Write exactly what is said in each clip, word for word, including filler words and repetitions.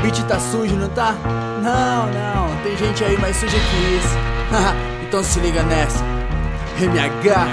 beat tá sujo, não tá? Não, não, tem gente aí mais suja que isso. Então se liga nessa. M H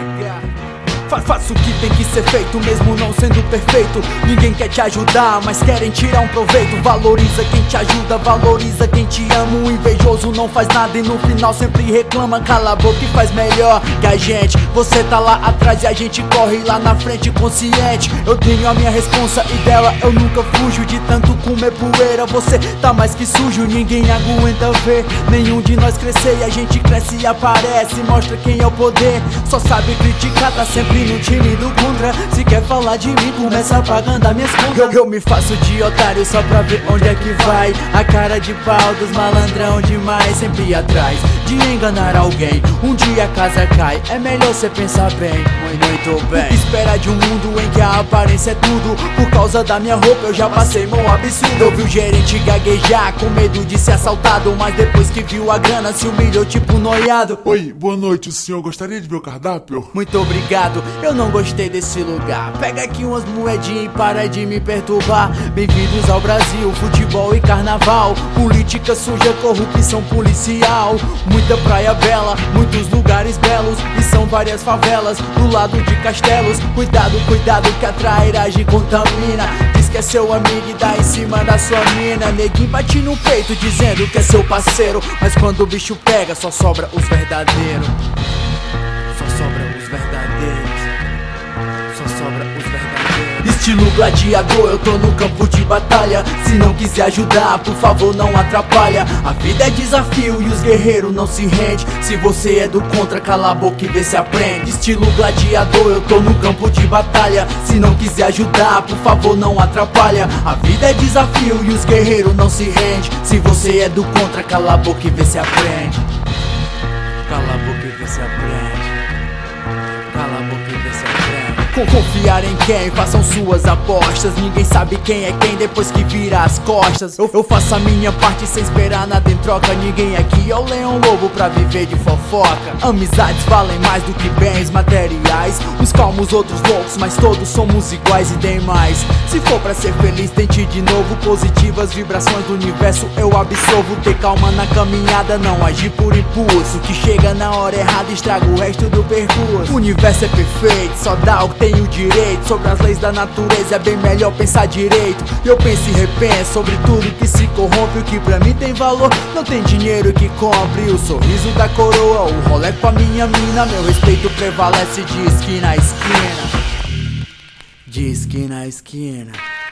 Fa Faço o que tem que ser feito, mesmo não sendo perfeito. Ninguém quer te ajudar, mas querem tirar um proveito. Valoriza quem te ajuda, valoriza quem te ama. O invejoso não faz nada e no final sempre reclama. Cala a boca e faz melhor que a gente. Você tá lá atrás e a gente corre lá na frente consciente. Eu tenho a minha responsa e dela eu nunca fujo. De tanto comer poeira, você tá mais que sujo. Ninguém aguenta ver nenhum de nós crescer. E a gente cresce e aparece, mostra quem é o poder. Só sabe criticar, tá sempre no time do contra. Se quer falar de mim, começa pagando as minhas contas. Eu, eu me faço de otário só pra ver onde é que vai. A cara de pau dos malandrão demais, sempre atrás de enganar alguém. Um dia a casa cai, é melhor cê pensar bem. Muito bem. O que espera de um mundo em que a aparência é tudo? Por causa da minha roupa eu já passei mão absurdo. Eu vi o gerente gaguejar com medo de ser assaltado, mas depois que viu a grana se humilhou tipo noiado. Oi, boa noite, o senhor gostaria de ver o cardápio? Muito obrigado, eu não gostei desse lugar. Pega aqui umas moedinhas e para de me perturbar. Bem-vindos ao Brasil, futebol e carnaval. Política suja, corrupção policial. Muita praia bela, muitos lugares belos. E são várias favelas do lado de castelos. Cuidado, cuidado que a trairagem contamina. Diz que é seu amigo e dá em cima da sua mina. Neguinho bate no peito dizendo que é seu parceiro, mas quando o bicho pega só sobra os verdadeiros. Só sobra os verdadeiros. Só sobra os verdadeiros. Estilo gladiador, eu tô no campo de batalha. Se não quiser ajudar, por favor não atrapalha. A vida é desafio e os guerreiros não se rendem. Se você é do contra, cala a boca e vê se aprende. Estilo gladiador, eu tô no campo de batalha. Se não quiser ajudar, por favor não atrapalha. A vida é desafio e os guerreiros não se rendem. Se você é do contra, cala a boca e vê se aprende. Cala a boca e vê se aprende. Cala a boca e vê se aprende. Com confiar em quem? Façam suas apostas. Ninguém sabe quem é quem depois que vira as costas. Eu, eu faço a minha parte sem esperar nada em troca. Ninguém aqui é o leão lobo pra viver de fofoca. Amizades valem mais do que bens materiais. Uns calmos, outros loucos, mas todos somos iguais e tem mais. Se for pra ser feliz, tente de novo. Positivas vibrações do universo eu absorvo. Ter calma na caminhada, não agir por impulso. Que chega na hora errada e estraga o resto do percurso. O universo é perfeito, só dá o que tem o direito. Sobre as leis da natureza é bem melhor pensar direito. Eu penso e repenso sobre tudo que se corrompe. O que pra mim tem valor não tem dinheiro que compre. O sorriso da coroa, o rolê com a minha mina. Meu respeito prevalece de esquina a esquina. De esquina a esquina.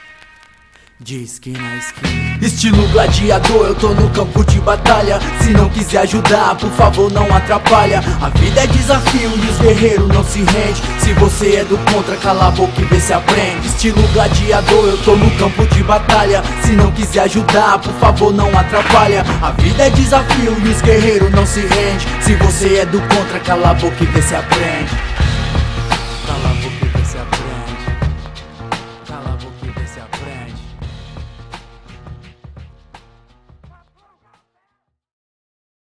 De esquina a esquina. Estilo gladiador, eu tô no campo de batalha. Se não quiser ajudar, por favor não atrapalha. A vida é desafio e os guerreiros não se rendem. Se você é do contra, cala a boca e vê se aprende. Estilo gladiador, eu tô no campo de batalha. Se não quiser ajudar, por favor não atrapalha. A vida é desafio e os guerreiros não se rendem. Se você é do contra, cala a boca e vê se aprende.